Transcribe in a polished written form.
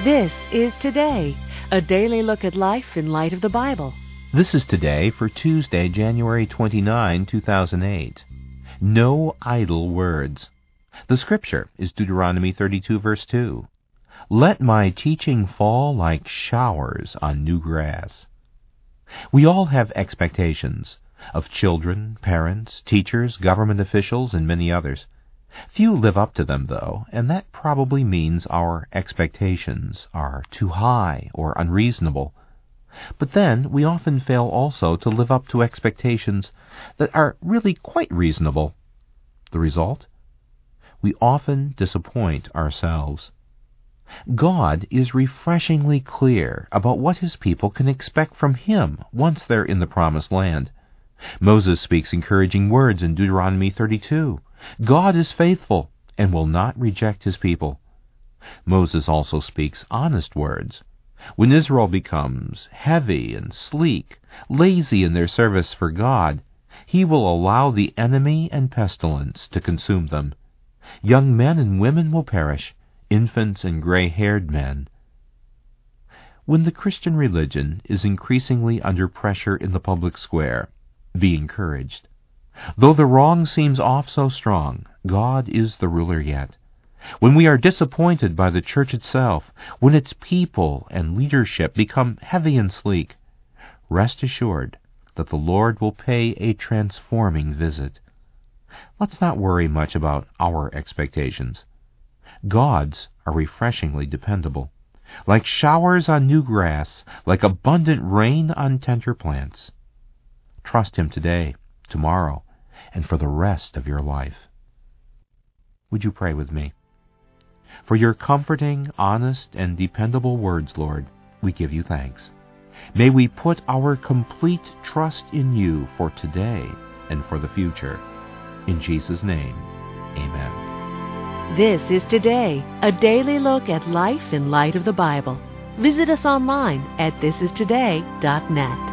This is Today, a daily look at life in light of the Bible. This is Today for Tuesday, January 29, 2008. No idle words. The scripture is Deuteronomy 32, verse 2. Let my teaching fall like showers on new grass. We all have expectations of children, parents, teachers, government officials, and many others. Few live up to them, though, and that probably means our expectations are too high or unreasonable. But then we often fail also to live up to expectations that are really quite reasonable. The result? We often disappoint ourselves. God is refreshingly clear about what His people can expect from Him once they're in the Promised Land. Moses speaks encouraging words in Deuteronomy 32. God is faithful and will not reject His people. Moses also speaks honest words. When Israel becomes heavy and sleek, lazy in their service for God, He will allow the enemy and pestilence to consume them. Young men and women will perish, infants and gray-haired men. When the Christian religion is increasingly under pressure in the public square, be encouraged. Though the wrong seems off so strong, God is the ruler yet. When we are disappointed by the church itself, when its people and leadership become heavy and sleek, rest assured that the Lord will pay a transforming visit. Let's not worry much about our expectations. God's are refreshingly dependable, like showers on new grass, like abundant rain on tender plants. Trust Him today, tomorrow, and for the rest of your life. Would you pray with me? For your comforting, honest, and dependable words, Lord, we give you thanks. May we put our complete trust in you for today and for the future. In Jesus' name, amen. This is Today, a daily look at life in light of the Bible. Visit us online at thisistoday.net.